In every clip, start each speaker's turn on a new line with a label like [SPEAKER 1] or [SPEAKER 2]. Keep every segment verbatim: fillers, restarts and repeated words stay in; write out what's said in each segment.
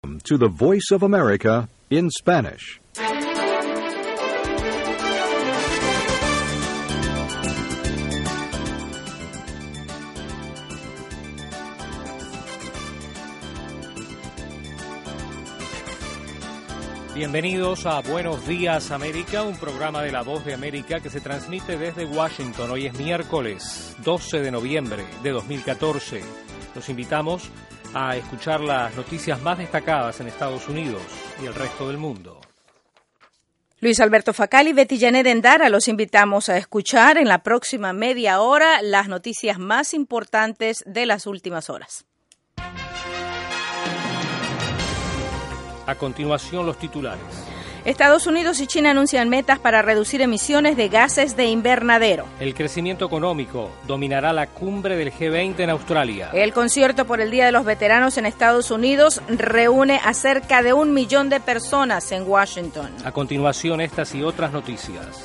[SPEAKER 1] To the Voice of America in Spanish.
[SPEAKER 2] Bienvenidos a Buenos Días América, un programa de La Voz de América que se transmite desde Washington. Hoy es miércoles doce de noviembre de dos mil catorce. Los invitamos a escuchar las noticias más destacadas en Estados Unidos y el resto del mundo.
[SPEAKER 3] Luis Alberto Facal y Betty Janet Endara los invitamos a escuchar en la próxima media hora las noticias más importantes de las últimas horas.
[SPEAKER 2] A continuación, los titulares.
[SPEAKER 3] Estados Unidos y China anuncian metas para reducir emisiones de gases de invernadero.
[SPEAKER 2] El crecimiento económico dominará la cumbre del G veinte en Australia.
[SPEAKER 3] El concierto por el Día de los Veteranos en Estados Unidos reúne a cerca de un millón de personas en Washington.
[SPEAKER 2] A continuación, estas y otras noticias.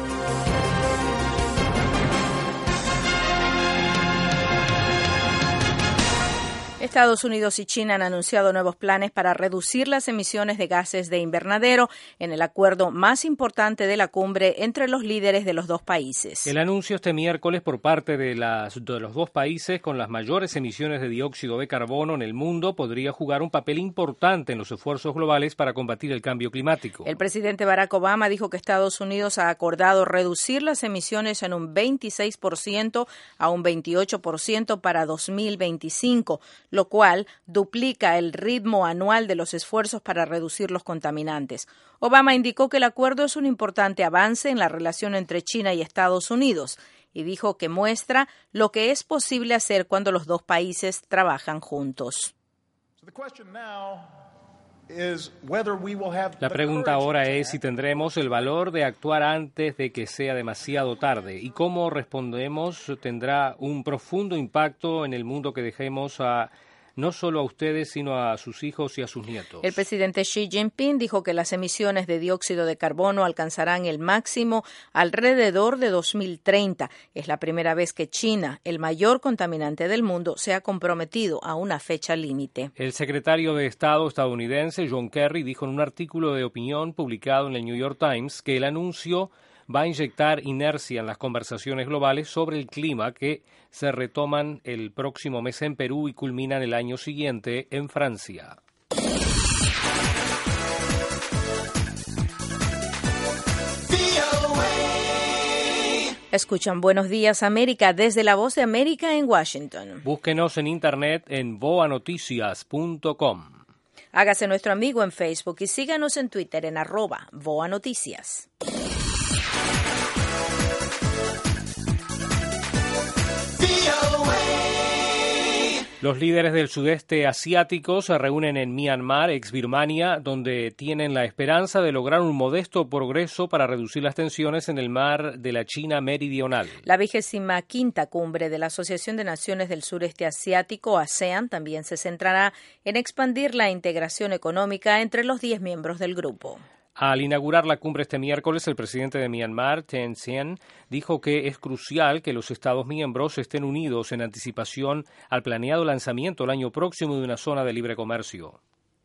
[SPEAKER 3] Estados Unidos y China han anunciado nuevos planes para reducir las emisiones de gases de invernadero en el acuerdo más importante de la cumbre entre los líderes de los dos países.
[SPEAKER 2] El anuncio este miércoles por parte de, las, de los dos países con las mayores emisiones de dióxido de carbono en el mundo podría jugar un papel importante en los esfuerzos globales para combatir el cambio climático.
[SPEAKER 3] El presidente Barack Obama dijo que Estados Unidos ha acordado reducir las emisiones en un veintiséis por ciento a un veintiocho por ciento para dos mil veinticinco, lo cual duplica el ritmo anual de los esfuerzos para reducir los contaminantes. Obama indicó que el acuerdo es un importante avance en la relación entre China y Estados Unidos y dijo que muestra lo que es posible hacer cuando los dos países trabajan juntos.
[SPEAKER 2] La pregunta ahora es si tendremos el valor de actuar antes de que sea demasiado tarde y cómo respondemos tendrá un profundo impacto en el mundo que dejemos a no solo a ustedes, sino a sus hijos y a sus nietos.
[SPEAKER 3] El presidente Xi Jinping dijo que las emisiones de dióxido de carbono alcanzarán el máximo alrededor de dos mil treinta. Es la primera vez que China, el mayor contaminante del mundo, se ha comprometido a una fecha límite.
[SPEAKER 2] El secretario de Estado estadounidense, John Kerry, dijo en un artículo de opinión publicado en el New York Times que el anuncio va a inyectar inercia en las conversaciones globales sobre el clima que se retoman el próximo mes en Perú y culminan el año siguiente en Francia.
[SPEAKER 3] Escuchan Buenos Días América desde La Voz de América en Washington.
[SPEAKER 2] Búsquenos en internet en voa noticias punto com.
[SPEAKER 3] Hágase nuestro amigo en Facebook y síganos en Twitter en arroba voa noticias.
[SPEAKER 2] Los líderes del sudeste asiático se reúnen en Myanmar, ex Birmania, donde tienen la esperanza de lograr un modesto progreso para reducir las tensiones en el mar de la China meridional.
[SPEAKER 3] La vigésima quinta cumbre de la Asociación de Naciones del Sureste Asiático, ASEAN, también se centrará en expandir la integración económica entre los diez miembros del grupo.
[SPEAKER 2] Al inaugurar la cumbre este miércoles, el presidente de Myanmar, Thein Sein, dijo que es crucial que los Estados miembros estén unidos en anticipación al planeado lanzamiento el año próximo de una zona de libre comercio.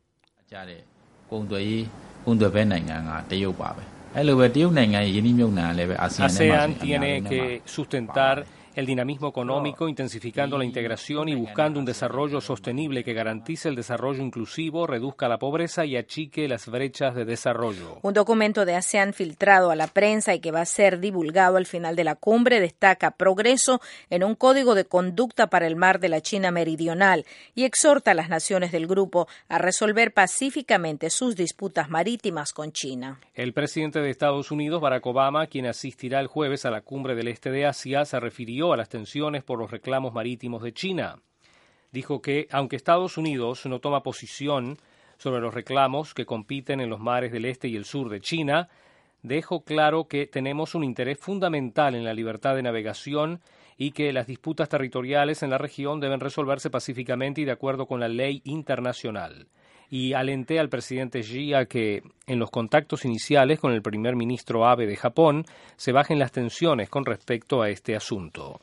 [SPEAKER 2] ASEAN tiene que sustentar el dinamismo económico, intensificando la integración y buscando un desarrollo sostenible que garantice el desarrollo inclusivo, reduzca la pobreza y achique las brechas de desarrollo.
[SPEAKER 3] Un documento de ASEAN filtrado a la prensa y que va a ser divulgado al final de la cumbre destaca progreso en un código de conducta para el mar de la China meridional y exhorta a las naciones del grupo a resolver pacíficamente sus disputas marítimas con China.
[SPEAKER 2] El presidente de Estados Unidos, Barack Obama, quien asistirá el jueves a la cumbre del Este de Asia, se refirió a las tensiones por los reclamos marítimos de China. Dijo que, aunque Estados Unidos no toma posición sobre los reclamos que compiten en los mares del este y el sur de China, dejó claro que tenemos un interés fundamental en la libertad de navegación y que las disputas territoriales en la región deben resolverse pacíficamente y de acuerdo con la ley internacional. Y alenté al presidente Xi a que, en los contactos iniciales con el primer ministro Abe de Japón, se bajen las tensiones con respecto a este asunto.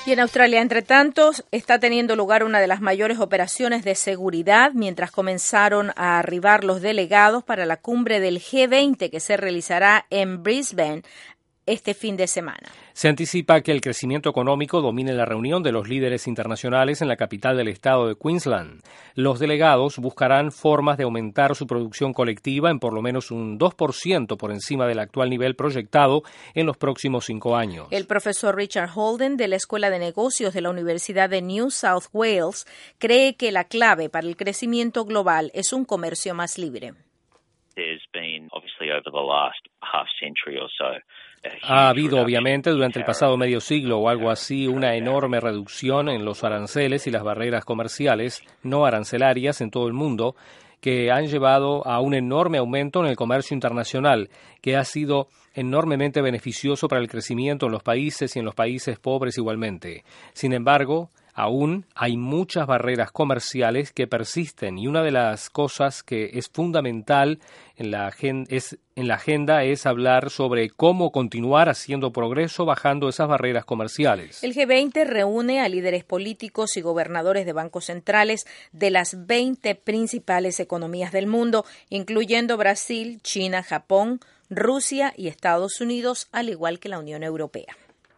[SPEAKER 3] Y en Australia, entre tanto, está teniendo lugar una de las mayores operaciones de seguridad mientras comenzaron a arribar los delegados para la cumbre del G veinte que se realizará en Brisbane este fin de semana.
[SPEAKER 2] Se anticipa que el crecimiento económico domine la reunión de los líderes internacionales en la capital del estado de Queensland. Los delegados buscarán formas de aumentar su producción colectiva en por lo menos un dos por ciento por encima del actual nivel proyectado en los próximos cinco años.
[SPEAKER 3] El profesor Richard Holden de la Escuela de Negocios de la Universidad de New South Wales cree que la clave para el crecimiento global es un comercio más libre.
[SPEAKER 4] There's been obviously over the last half century or so.
[SPEAKER 2] Ha habido, obviamente, durante el pasado medio siglo o algo así, una enorme reducción en los aranceles y las barreras comerciales no arancelarias en todo el mundo que han llevado a un enorme aumento en el comercio internacional, que ha sido enormemente beneficioso para el crecimiento en los países y en los países pobres igualmente. Sin embargo, aún hay muchas barreras comerciales que persisten y una de las cosas que es fundamental en la, agen- es, en la agenda es hablar sobre cómo continuar haciendo progreso bajando esas barreras comerciales.
[SPEAKER 3] El G veinte reúne a líderes políticos y gobernadores de bancos centrales de las veinte principales economías del mundo, incluyendo Brasil, China, Japón, Rusia y Estados Unidos, al igual que la Unión Europea.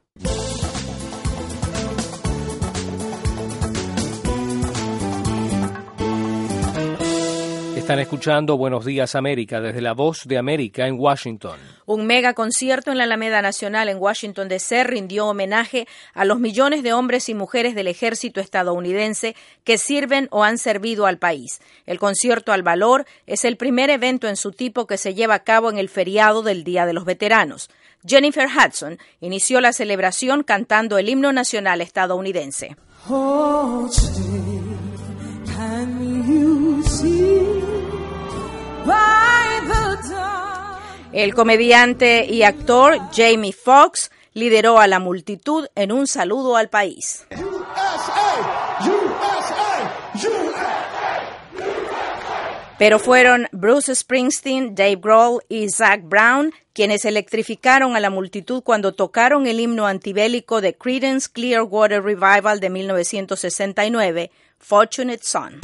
[SPEAKER 2] Están escuchando Buenos Días América desde la Voz de América en Washington.
[SPEAKER 3] Un mega concierto en la Alameda Nacional en Washington, D C rindió homenaje a los millones de hombres y mujeres del ejército estadounidense que sirven o han servido al país. El concierto al valor es el primer evento en su tipo que se lleva a cabo en el feriado del Día de los Veteranos. Jennifer Hudson inició la celebración cantando el himno nacional estadounidense.
[SPEAKER 5] Oh, stay, can you see by the dawn?
[SPEAKER 3] El comediante y actor Jamie Foxx lideró a la multitud en un saludo al país.
[SPEAKER 6] U S A, U S A, U S A.
[SPEAKER 3] Pero fueron Bruce Springsteen, Dave Grohl y Zac Brown quienes electrificaron a la multitud cuando tocaron el himno antibélico de Creedence Clearwater Revival de mil novecientos sesenta y nueve, Fortunate Son.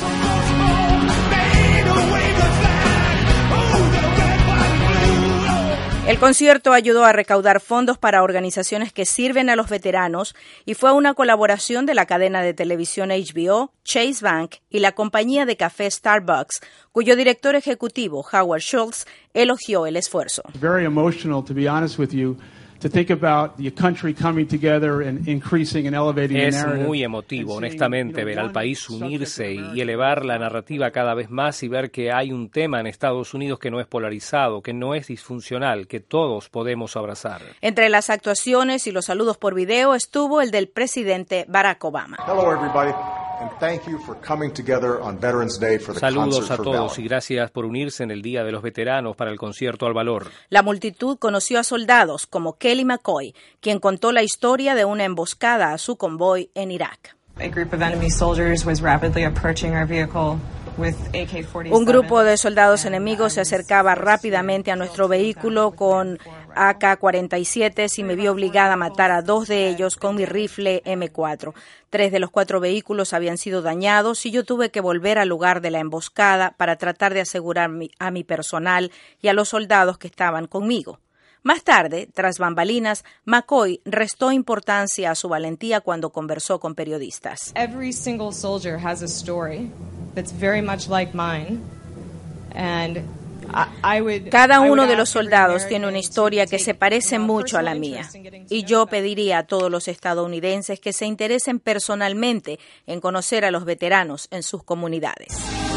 [SPEAKER 3] El concierto ayudó a recaudar fondos para organizaciones que sirven a los veteranos y fue una colaboración de la cadena de televisión H B O, Chase Bank y la compañía de café Starbucks, cuyo director ejecutivo, Howard Schultz, elogió el esfuerzo.
[SPEAKER 7] Very emotional, to be honest with you, to think about the country coming together and increasing and elevating the
[SPEAKER 2] Es
[SPEAKER 7] narrative.
[SPEAKER 2] muy emotivo, honestamente, ver al país unirse y elevar la narrativa cada vez más y ver que hay un tema en Estados Unidos que no es polarizado, que no es disfuncional, que todos podemos abrazar.
[SPEAKER 3] Entre las actuaciones y los saludos por video estuvo el del presidente Barack Obama.
[SPEAKER 8] Hello, everybody, and thank you for coming together on Veterans Day for the
[SPEAKER 2] Saludos
[SPEAKER 8] Concert
[SPEAKER 2] a
[SPEAKER 8] for
[SPEAKER 2] todos
[SPEAKER 8] Valor.
[SPEAKER 2] y gracias por unirse en el Día de los Veteranos para el concierto al valor.
[SPEAKER 3] La multitud conoció a soldados como Kelly McCoy, quien contó la historia de una emboscada a su convoy en Irak.
[SPEAKER 9] A group of enemy soldiers was rapidly approaching our vehicle with A K forty-seven.
[SPEAKER 3] Un grupo de soldados enemigos se acercaba rápidamente a nuestro vehículo con A K cuarenta y siete y me vi obligada a matar a dos de ellos con mi rifle M cuatro. Tres de los cuatro vehículos habían sido dañados y yo tuve que volver al lugar de la emboscada para tratar de asegurar a mi personal y a los soldados que estaban conmigo. Más tarde, tras bambalinas, McCoy restó importancia a su valentía cuando conversó con periodistas.
[SPEAKER 9] Every single soldier has a story that's very much like mine, and I, I would,
[SPEAKER 3] Cada
[SPEAKER 9] I would
[SPEAKER 3] uno de
[SPEAKER 9] ask
[SPEAKER 3] los
[SPEAKER 9] every
[SPEAKER 3] soldados tiene una
[SPEAKER 9] American
[SPEAKER 3] historia
[SPEAKER 9] to
[SPEAKER 3] que
[SPEAKER 9] take,
[SPEAKER 3] se parece
[SPEAKER 9] you know,
[SPEAKER 3] mucho a la
[SPEAKER 9] personal
[SPEAKER 3] mía.
[SPEAKER 9] interest in getting to
[SPEAKER 3] Y
[SPEAKER 9] know
[SPEAKER 3] yo
[SPEAKER 9] them.
[SPEAKER 3] pediría a todos los estadounidenses que se interesen personalmente en conocer a los veteranos en sus comunidades.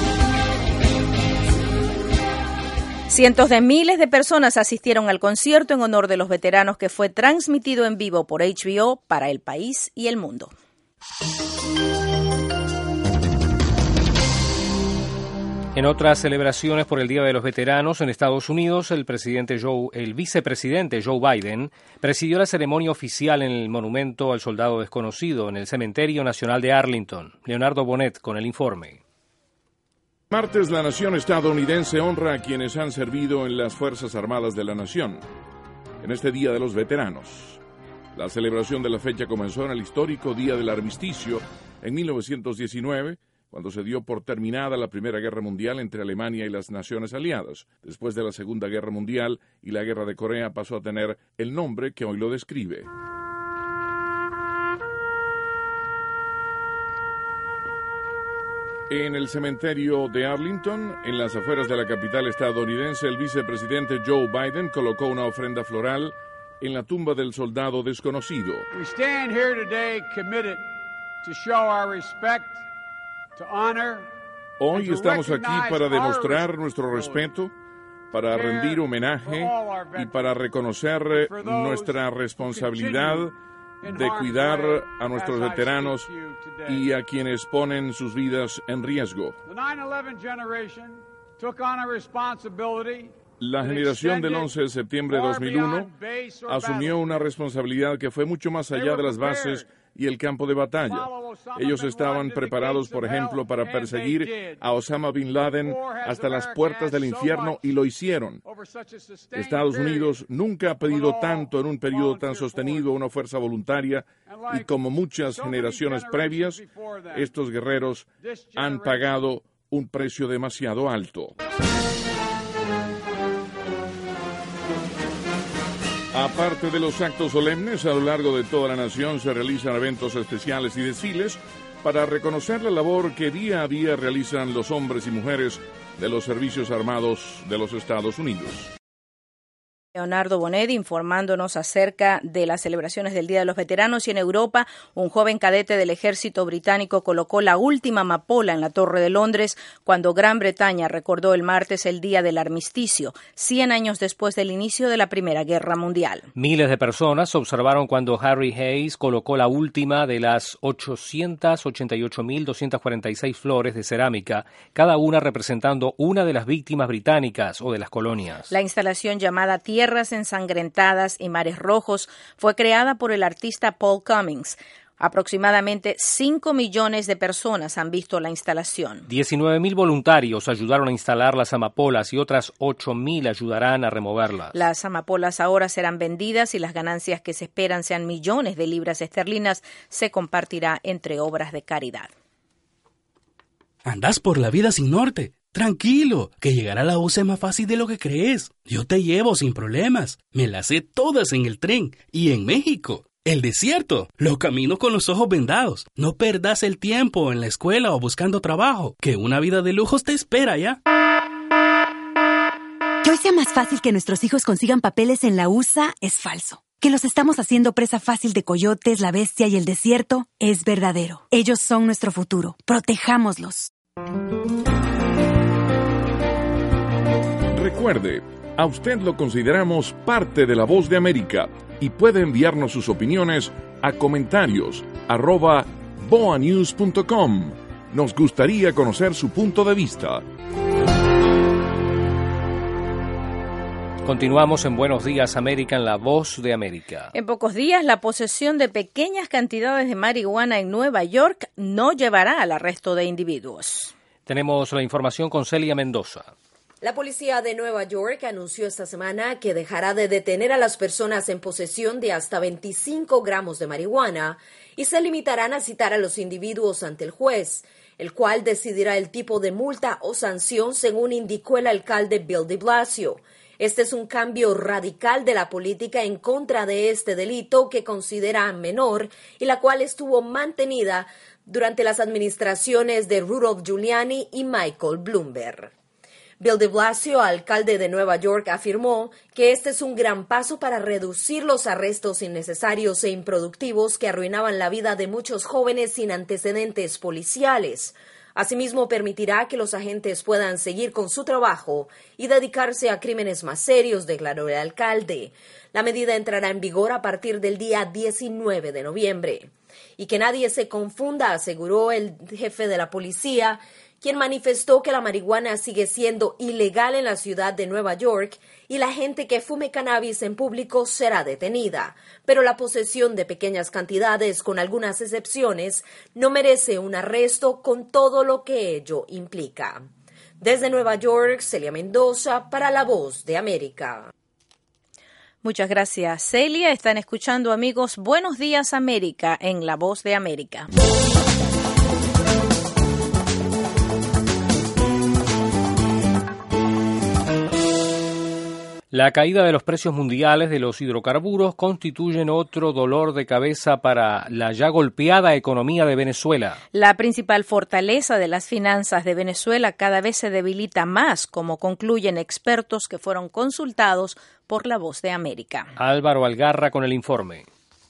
[SPEAKER 3] Cientos de miles de personas asistieron al concierto en honor de los veteranos que fue transmitido en vivo por H B O para el país y el mundo.
[SPEAKER 2] En otras celebraciones por el Día de los Veteranos en Estados Unidos, el presidente Joe, el vicepresidente Joe Biden presidió la ceremonia oficial en el Monumento al Soldado Desconocido en el Cementerio Nacional de Arlington. Leonardo Bonet con el informe.
[SPEAKER 10] Martes, la nación estadounidense honra a quienes han servido en las Fuerzas Armadas de la nación, en este Día de los Veteranos. La celebración de la fecha comenzó en el histórico Día del Armisticio en mil novecientos diecinueve, cuando se dio por terminada la Primera Guerra Mundial entre Alemania y las naciones aliadas. Después de la Segunda Guerra Mundial y la Guerra de Corea pasó a tener el nombre que hoy lo describe. En el cementerio de Arlington, en las afueras de la capital estadounidense, el vicepresidente Joe Biden colocó una ofrenda floral en la tumba del soldado desconocido.
[SPEAKER 11] We stand here today committed to show our respect, to honor,
[SPEAKER 10] Hoy estamos aquí para demostrar nuestro respeto, para rendir homenaje y para reconocer nuestra responsabilidad de cuidar a nuestros veteranos y a quienes ponen sus vidas en riesgo. La generación del once de septiembre de dos mil uno asumió una responsabilidad que fue mucho más allá de las bases y el campo de batalla. Ellos estaban preparados, por ejemplo, para perseguir a Osama Bin Laden hasta las puertas del infierno y lo hicieron. Estados Unidos nunca ha pedido tanto en un periodo tan sostenido una fuerza voluntaria y como muchas generaciones previas, estos guerreros han pagado un precio demasiado alto. Aparte de los actos solemnes, a lo largo de toda la nación se realizan eventos especiales y desfiles para reconocer la labor que día a día realizan los hombres y mujeres de los servicios armados de los Estados Unidos.
[SPEAKER 3] Leonardo Bonet informándonos acerca de las celebraciones del Día de los Veteranos, y en Europa un joven cadete del ejército británico colocó la última amapola en la Torre de Londres cuando Gran Bretaña recordó el martes el Día del Armisticio, cien años después del inicio de la Primera Guerra Mundial.
[SPEAKER 2] Miles de personas observaron cuando Harry Hayes colocó la última de las ochocientas ochenta y ocho mil doscientas cuarenta y seis flores de cerámica, cada una representando una de las víctimas británicas o de las colonias.
[SPEAKER 3] La instalación llamada Tierra Tierras ensangrentadas y mares rojos fue creada por el artista Paul Cummings. Aproximadamente cinco millones de personas han visto la instalación.
[SPEAKER 2] diecinueve mil voluntarios ayudaron a instalar las amapolas y otras ocho mil ayudarán a removerlas.
[SPEAKER 3] Las amapolas ahora serán vendidas y las ganancias, que se esperan sean millones de libras esterlinas, se compartirá entre obras de caridad.
[SPEAKER 12] Andás por la vida sin norte. Tranquilo, que llegar a la U C es más fácil de lo que crees. Yo te llevo sin problemas. Me las sé todas en el tren y en México. El desierto, los caminos con los ojos vendados. No perdas el tiempo en la escuela o buscando trabajo, que una vida de lujos te espera ya.
[SPEAKER 13] Que hoy sea más fácil que nuestros hijos consigan papeles en la U S A es falso. Que los estamos haciendo presa fácil de coyotes, la bestia y el desierto es verdadero. Ellos son nuestro futuro. Protejámoslos.
[SPEAKER 10] Recuerde, a usted lo consideramos parte de La Voz de América y puede enviarnos sus opiniones a comentarios arroba boanews punto com. Nos gustaría conocer su punto de vista.
[SPEAKER 2] Continuamos en Buenos Días América, en La Voz de América.
[SPEAKER 3] En pocos días, la posesión de pequeñas cantidades de marihuana en Nueva York no llevará al arresto de individuos.
[SPEAKER 2] Tenemos la información con Celia Mendoza.
[SPEAKER 14] La policía de Nueva York anunció esta semana que dejará de detener a las personas en posesión de hasta veinticinco gramos de marihuana y se limitarán a citar a los individuos ante el juez, el cual decidirá el tipo de multa o sanción, según indicó el alcalde Bill de Blasio. Este es un cambio radical de la política en contra de este delito, que considera menor y la cual estuvo mantenida durante las administraciones de Rudolph Giuliani y Michael Bloomberg. Bill de Blasio, alcalde de Nueva York, afirmó que este es un gran paso para reducir los arrestos innecesarios e improductivos que arruinaban la vida de muchos jóvenes sin antecedentes policiales. Asimismo, permitirá que los agentes puedan seguir con su trabajo y dedicarse a crímenes más serios, declaró el alcalde. La medida entrará en vigor a partir del día diecinueve de noviembre. Y que nadie se confunda, aseguró el jefe de la policía, quien manifestó que la marihuana sigue siendo ilegal en la ciudad de Nueva York y la gente que fume cannabis en público será detenida. Pero la posesión de pequeñas cantidades, con algunas excepciones, no merece un arresto con todo lo que ello implica. Desde Nueva York, Celia Mendoza para La Voz de América.
[SPEAKER 3] Muchas gracias, Celia. Están escuchando, amigos, Buenos Días América en La Voz de América.
[SPEAKER 2] La caída de los precios mundiales de los hidrocarburos constituyen otro dolor de cabeza para la ya golpeada economía de Venezuela.
[SPEAKER 3] La principal fortaleza de las finanzas de Venezuela cada vez se debilita más, como concluyen expertos que fueron consultados por La Voz de América.
[SPEAKER 2] Álvaro Algarra con el informe.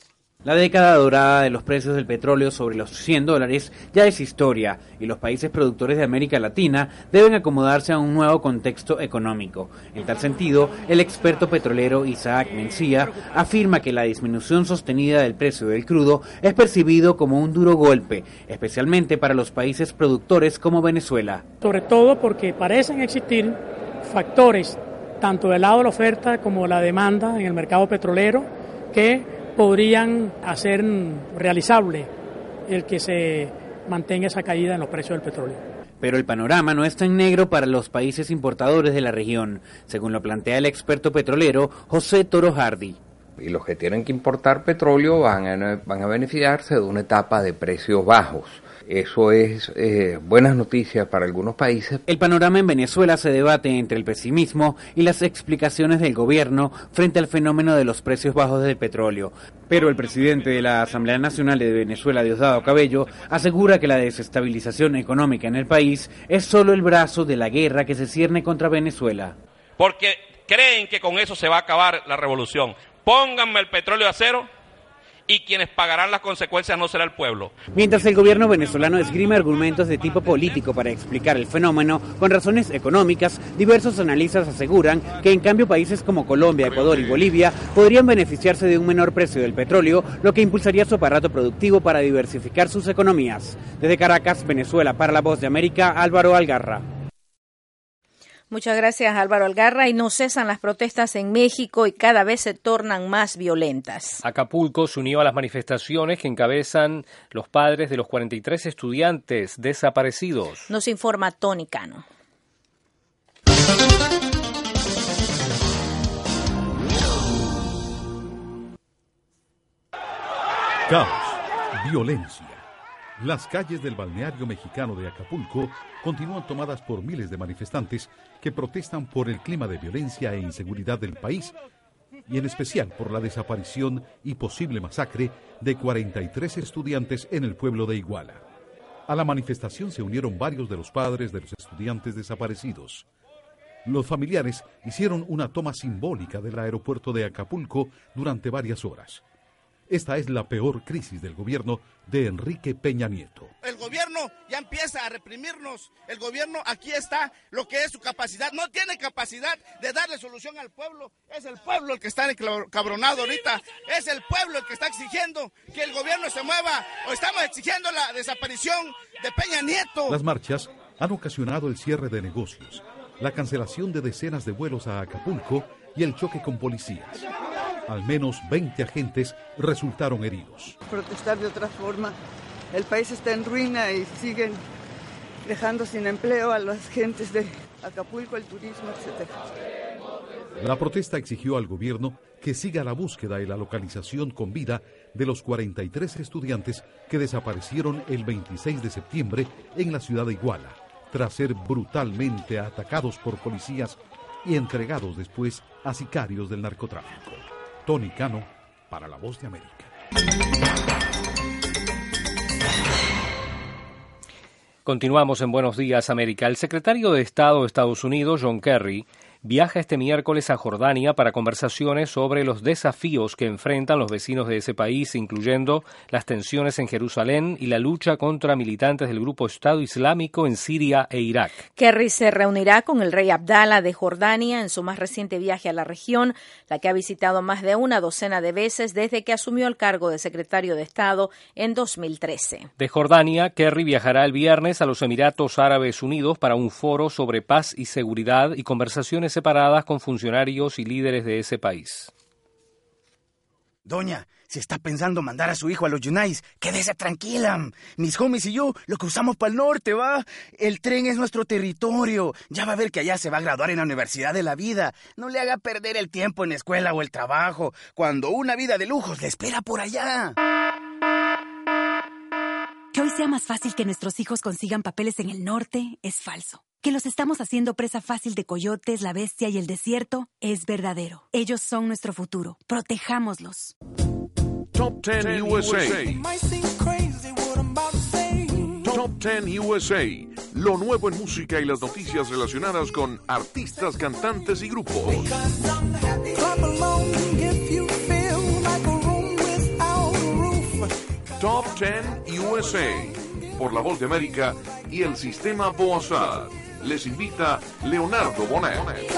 [SPEAKER 15] La década dorada de los precios del petróleo sobre los cien dólares ya es historia y los países productores de América Latina deben acomodarse a un nuevo contexto económico. En tal sentido, el experto petrolero Isaac Mencía afirma que la disminución sostenida del precio del crudo es percibido como un duro golpe, especialmente para los países productores como Venezuela.
[SPEAKER 16] Sobre todo porque parecen existir factores, tanto del lado de la oferta como la demanda en el mercado petrolero, que podrían hacer realizable el que se mantenga esa caída en los precios del petróleo.
[SPEAKER 15] Pero el panorama no es tan negro para los países importadores de la región, según lo plantea el experto petrolero José Toro Hardy.
[SPEAKER 17] Y los que tienen que importar petróleo van a, van a beneficiarse de una etapa de precios bajos. Eso es eh, buenas noticias para algunos países.
[SPEAKER 15] El panorama en Venezuela se debate entre el pesimismo y las explicaciones del gobierno frente al fenómeno de los precios bajos del petróleo. Pero el presidente de la Asamblea Nacional de Venezuela, Diosdado Cabello, asegura que la desestabilización económica en el país es solo el brazo de la guerra que se cierne contra Venezuela.
[SPEAKER 18] Porque creen que con eso se va a acabar la revolución. Pónganme el petróleo a cero y quienes pagarán las consecuencias no será el pueblo.
[SPEAKER 15] Mientras el gobierno venezolano esgrime argumentos de tipo político para explicar el fenómeno con razones económicas, diversos analistas aseguran que en cambio países como Colombia, Ecuador y Bolivia podrían beneficiarse de un menor precio del petróleo, lo que impulsaría su aparato productivo para diversificar sus economías. Desde Caracas, Venezuela, para La Voz de América, Álvaro Algarra.
[SPEAKER 3] Muchas gracias, Álvaro Algarra. Y no cesan las protestas en México y cada vez se tornan más violentas.
[SPEAKER 2] Acapulco se unió a las manifestaciones que encabezan los padres de los cuarenta y tres estudiantes desaparecidos.
[SPEAKER 3] Nos informa Tony Cano.
[SPEAKER 19] Caos, violencia. Las calles del balneario mexicano de Acapulco continúan tomadas por miles de manifestantes que protestan por el clima de violencia e inseguridad del país y en especial por la desaparición y posible masacre de cuarenta y tres estudiantes en el pueblo de Iguala. A la manifestación se unieron varios de los padres de los estudiantes desaparecidos. Los familiares hicieron una toma simbólica del aeropuerto de Acapulco durante varias horas. Esta es la peor crisis del gobierno de Enrique Peña Nieto.
[SPEAKER 20] El gobierno ya empieza a reprimirnos. El gobierno, aquí está lo que es su capacidad. No tiene capacidad de darle solución al pueblo. Es el pueblo el que está encabronado ahorita. Es el pueblo el que está exigiendo que el gobierno se mueva. O estamos exigiendo la desaparición de Peña Nieto.
[SPEAKER 19] Las marchas han ocasionado el cierre de negocios, la cancelación de decenas de vuelos a Acapulco y el choque con policías. Al menos veinte agentes resultaron heridos.
[SPEAKER 21] Protestar de otra forma. El país está en ruina y siguen dejando sin empleo a las gentes de Acapulco, el turismo, etcétera.
[SPEAKER 19] La protesta exigió al gobierno que siga la búsqueda y la localización con vida de los cuarenta y tres estudiantes que desaparecieron el veintiséis de septiembre en la ciudad de Iguala, tras ser brutalmente atacados por policías y entregados después a sicarios del narcotráfico. Tony Cano, para La Voz de América.
[SPEAKER 2] Continuamos en Buenos Días, América. El secretario de Estado de Estados Unidos, John Kerry, viaja este miércoles a Jordania para conversaciones sobre los desafíos que enfrentan los vecinos de ese país, incluyendo las tensiones en Jerusalén y la lucha contra militantes del grupo Estado Islámico en Siria e Irak.
[SPEAKER 3] Kerry se reunirá con el rey Abdallah de Jordania en su más reciente viaje a la región, la que ha visitado más de una docena de veces desde que asumió el cargo de secretario de Estado en dos mil trece.
[SPEAKER 2] De Jordania, Kerry viajará el viernes a los Emiratos Árabes Unidos para un foro sobre paz y seguridad y conversaciones separadas con funcionarios y líderes de ese país.
[SPEAKER 22] Doña,
[SPEAKER 1] Si está pensando mandar a su hijo a los Yunais, quédese tranquila. Mis homies y yo lo cruzamos para el norte, ¿va? El tren es nuestro territorio. Ya va a ver que allá se va a graduar en la Universidad de la Vida. No le haga perder el tiempo en la escuela o el trabajo, cuando una vida de lujos le espera por allá.
[SPEAKER 13] Que hoy sea más fácil que nuestros hijos consigan papeles en el norte es falso. Que los estamos haciendo presa fácil de coyotes, la bestia y el desierto es verdadero. Ellos son nuestro futuro. Protejámoslos.
[SPEAKER 22] Top ten U S A. Top ten U S A. Lo nuevo en música y las noticias relacionadas con artistas, cantantes y grupos. Top ten U S A. Por la Voz de América y el Sistema Boazar. Les invita Leonardo Bonet.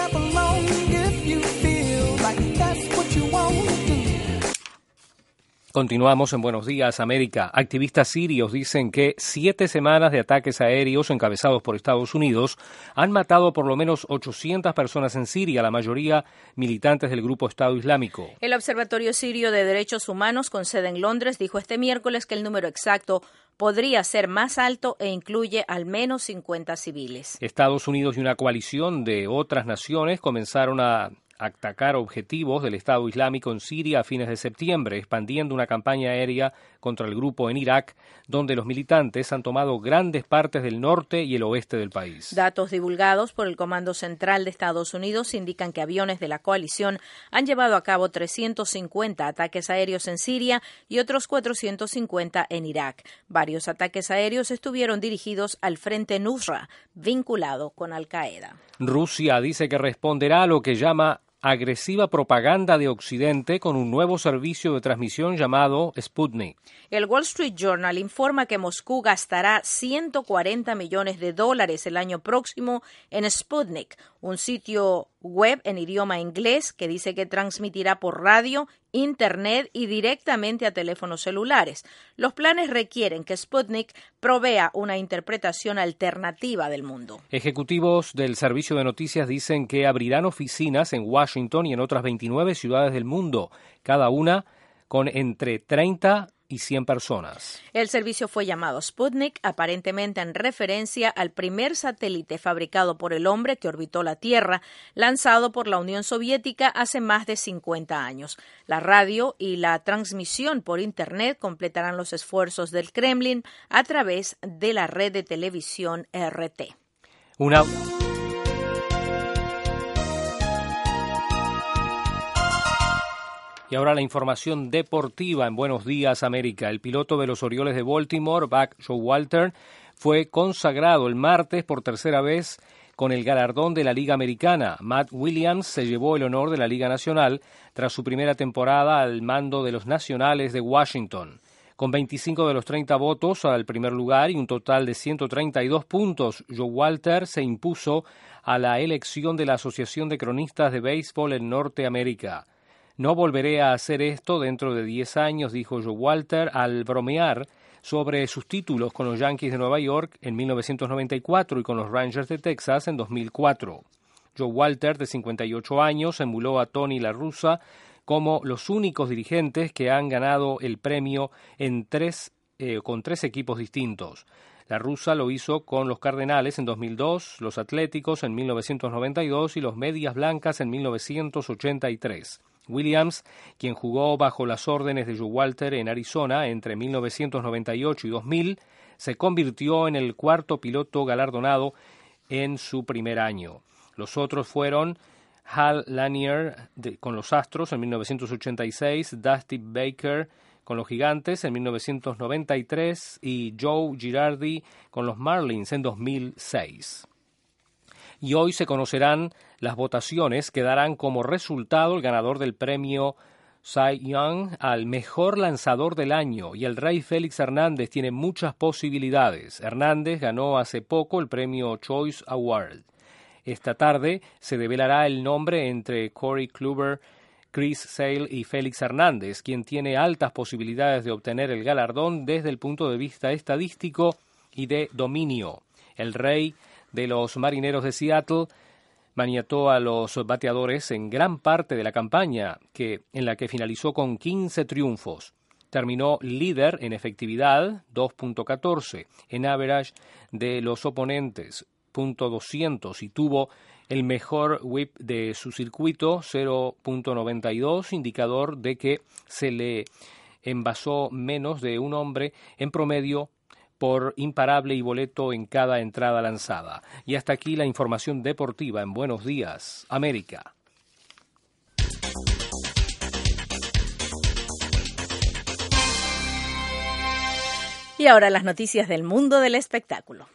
[SPEAKER 2] Continuamos en Buenos Días, América. Activistas sirios dicen que siete semanas de ataques aéreos encabezados por Estados Unidos han matado por lo menos ochocientas personas en Siria, la mayoría militantes del grupo Estado Islámico.
[SPEAKER 3] El Observatorio Sirio de Derechos Humanos, con sede en Londres, dijo este miércoles que el número exacto podría ser más alto e incluye al menos cincuenta civiles.
[SPEAKER 2] Estados Unidos y una coalición de otras naciones comenzaron a atacar objetivos del Estado Islámico en Siria a fines de septiembre, expandiendo una campaña aérea contra el grupo en Irak, donde los militantes han tomado grandes partes del norte y el oeste del país.
[SPEAKER 3] Datos divulgados por el Comando Central de Estados Unidos indican que aviones de la coalición han llevado a cabo trescientos cincuenta ataques aéreos en Siria y otros cuatrocientos cincuenta en Irak. Varios ataques aéreos estuvieron dirigidos al Frente Nusra, vinculado con Al-Qaeda.
[SPEAKER 2] Rusia dice que responderá a lo que llama agresiva propaganda de Occidente con un nuevo servicio de transmisión llamado Sputnik.
[SPEAKER 3] El Wall Street Journal informa que Moscú gastará ciento cuarenta millones de dólares el año próximo en Sputnik, un sitio web en idioma inglés que dice que transmitirá por radio, internet y directamente a teléfonos celulares. Los planes requieren que Sputnik provea una interpretación alternativa del mundo.
[SPEAKER 2] Ejecutivos del servicio de noticias dicen que abrirán oficinas en Washington y en otras veintinueve ciudades del mundo, cada una con entre treinta y cien personas.
[SPEAKER 3] El servicio fue llamado Sputnik, aparentemente en referencia al primer satélite fabricado por el hombre que orbitó la Tierra, lanzado por la Unión Soviética hace más de cincuenta años. La radio y la transmisión por Internet completarán los esfuerzos del Kremlin a través de la red de televisión R T.
[SPEAKER 2] Una Y ahora la información deportiva en Buenos Días, América. El piloto de los Orioles de Baltimore, Buck Showalter, fue consagrado el martes por tercera vez con el galardón de la Liga Americana. Matt Williams se llevó el honor de la Liga Nacional tras su primera temporada al mando de los Nacionales de Washington. Con veinticinco de los treinta votos al primer lugar y un total de ciento treinta y dos puntos, Showalter se impuso a la elección de la Asociación de Cronistas de Béisbol en Norteamérica. No volveré a hacer esto dentro de diez años, dijo Showalter al bromear sobre sus títulos con los Yankees de Nueva York en mil novecientos noventa y cuatro y con los Rangers de Texas en dos mil cuatro. Showalter, de cincuenta y ocho años, emuló a Tony La Russa como los únicos dirigentes que han ganado el premio en tres, eh, con tres equipos distintos. La Russa lo hizo con los Cardenales en dos mil dos, los Atléticos en mil novecientos noventa y dos y los Medias Blancas en mil novecientos ochenta y tres. Williams, quien jugó bajo las órdenes de Showalter en Arizona entre mil novecientos noventa y ocho y dos mil, se convirtió en el cuarto piloto galardonado en su primer año. Los otros fueron Hal Lanier de, con los Astros en mil novecientos ochenta y seis, Dusty Baker con los Gigantes en mil novecientos noventa y tres y Joe Girardi con los Marlins en dos mil seis. Y hoy se conocerán las votaciones que darán como resultado el ganador del premio Cy Young al mejor lanzador del año, y el Rey Félix Hernández tiene muchas posibilidades. Hernández ganó hace poco el premio Choice Award. Esta tarde se develará el nombre entre Corey Kluber, Chris Sale y Félix Hernández, quien tiene altas posibilidades de obtener el galardón desde el punto de vista estadístico y de dominio. El Rey de los Marineros de Seattle maniató a los bateadores en gran parte de la campaña, que, en la que finalizó con quince triunfos. Terminó líder en efectividad, dos punto catorce, en average de los oponentes, punto doscientos, y tuvo el mejor whip de su circuito, cero punto noventa y dos, indicador de que se le envasó menos de un hombre en promedio por imparable y boleto en cada entrada lanzada. Y hasta aquí la información deportiva en Buenos Días, América.
[SPEAKER 3] Y ahora las noticias del mundo del espectáculo.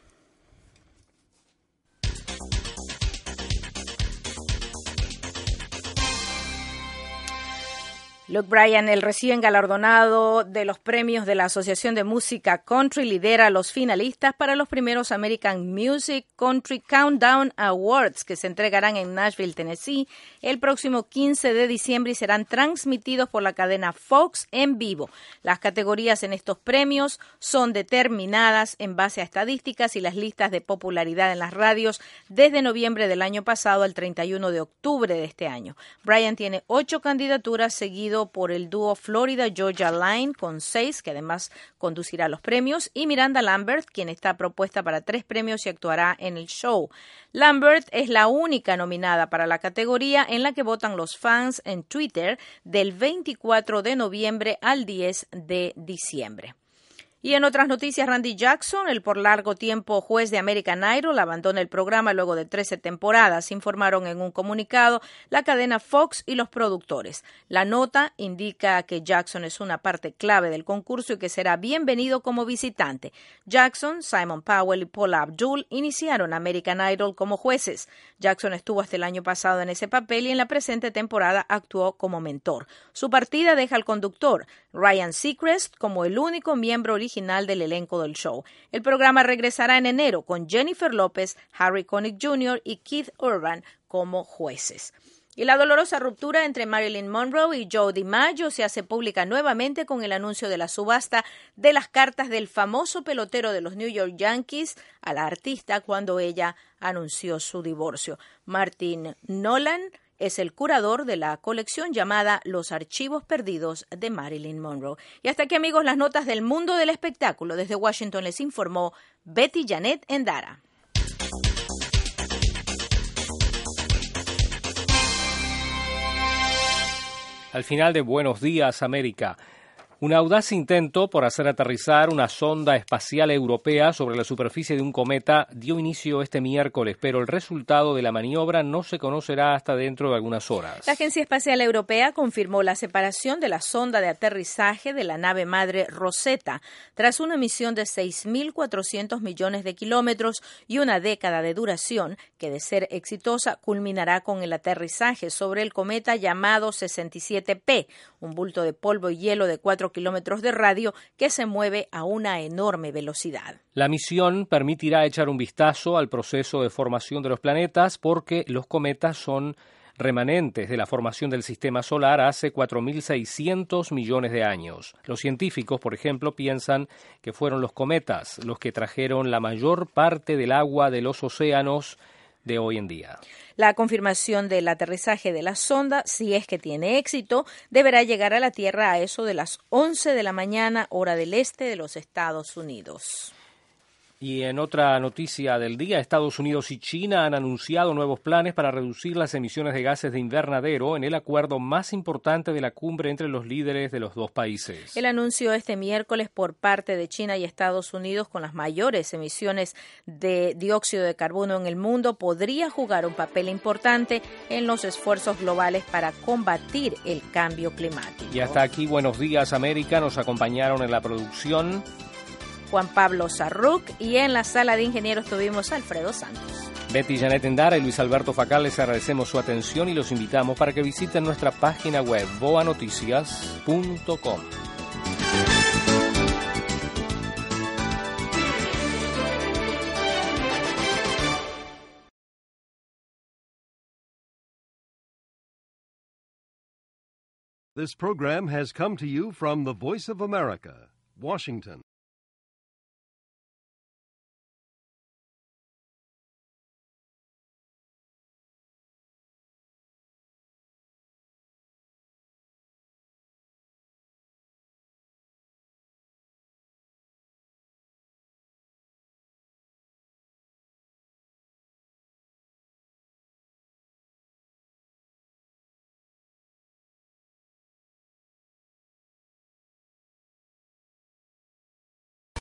[SPEAKER 3] Luke Bryan, el recién galardonado de los premios de la Asociación de Música Country, lidera a los finalistas para los primeros American Music Country Countdown Awards, que se entregarán en Nashville, Tennessee, el próximo quince de diciembre y serán transmitidos por la cadena Fox en vivo. Las categorías en estos premios son determinadas en base a estadísticas y las listas de popularidad en las radios desde noviembre del año pasado al treinta y uno de octubre de este año. Bryan tiene ocho candidaturas, seguido por el dúo Florida Georgia Line con seis, que además conducirá los premios, y Miranda Lambert, quien está propuesta para tres premios y actuará en el show. Lambert es la única nominada para la categoría en la que votan los fans en Twitter del veinticuatro de noviembre al diez de diciembre. Y en otras noticias, Randy Jackson, el por largo tiempo juez de American Idol, abandona el programa luego de trece temporadas, informaron en un comunicado la cadena Fox y los productores. La nota indica que Jackson es una parte clave del concurso y que será bienvenido como visitante. Jackson, Simon Powell y Paula Abdul iniciaron American Idol como jueces. Jackson estuvo hasta el año pasado en ese papel y en la presente temporada actuó como mentor. Su partida deja al conductor Ryan Seacrest como el único miembro original del elenco del show. El programa regresará en enero con Jennifer López, Harry Connick junior y Keith Urban como jueces. Y la dolorosa ruptura entre Marilyn Monroe y Joe DiMaggio se hace pública nuevamente con el anuncio de la subasta de las cartas del famoso pelotero de los New York Yankees a la artista cuando ella anunció su divorcio. Martin Nolan es el curador de la colección llamada Los Archivos Perdidos de Marilyn Monroe. Y hasta aquí, amigos, las notas del mundo del espectáculo. Desde Washington les informó Betty Janet Endara.
[SPEAKER 2] Al final de Buenos Días, América, un audaz intento por hacer aterrizar una sonda espacial europea sobre la superficie de un cometa dio inicio este miércoles, pero el resultado de la maniobra no se conocerá hasta dentro de algunas horas.
[SPEAKER 3] La Agencia Espacial Europea confirmó la separación de la sonda de aterrizaje de la nave madre Rosetta tras una misión de seis mil cuatrocientos millones de kilómetros y una década de duración que, de ser exitosa, culminará con el aterrizaje sobre el cometa llamado sesenta y siete P, un bulto de polvo y hielo de cuatro kilómetros de radio que se mueve a una enorme velocidad.
[SPEAKER 2] La misión permitirá echar un vistazo al proceso de formación de los planetas porque los cometas son remanentes de la formación del sistema solar hace cuatro mil seiscientos millones de años. Los científicos, por ejemplo, piensan que fueron los cometas los que trajeron la mayor parte del agua de los océanos de hoy en día.
[SPEAKER 3] La confirmación del aterrizaje de la sonda, si es que tiene éxito, deberá llegar a la Tierra a eso de las once de la mañana, hora del este de los Estados Unidos.
[SPEAKER 2] Y en otra noticia del día, Estados Unidos y China han anunciado nuevos planes para reducir las emisiones de gases de invernadero en el acuerdo más importante de la cumbre entre los líderes de los dos países.
[SPEAKER 3] El anuncio este miércoles por parte de China y Estados Unidos, con las mayores emisiones de dióxido de carbono en el mundo, podría jugar un papel importante en los esfuerzos globales para combatir el cambio climático.
[SPEAKER 2] Y hasta aquí, Buenos Días, América. Nos acompañaron en la producción
[SPEAKER 3] Juan Pablo Sarruc, y en la sala de ingenieros tuvimos a Alfredo Santos.
[SPEAKER 2] Betty Janet Endara y Luis Alberto Facal, les agradecemos su atención y los invitamos para que visiten nuestra página web boa noticias punto com.
[SPEAKER 4] This program has come to you from the Voice of America, Washington.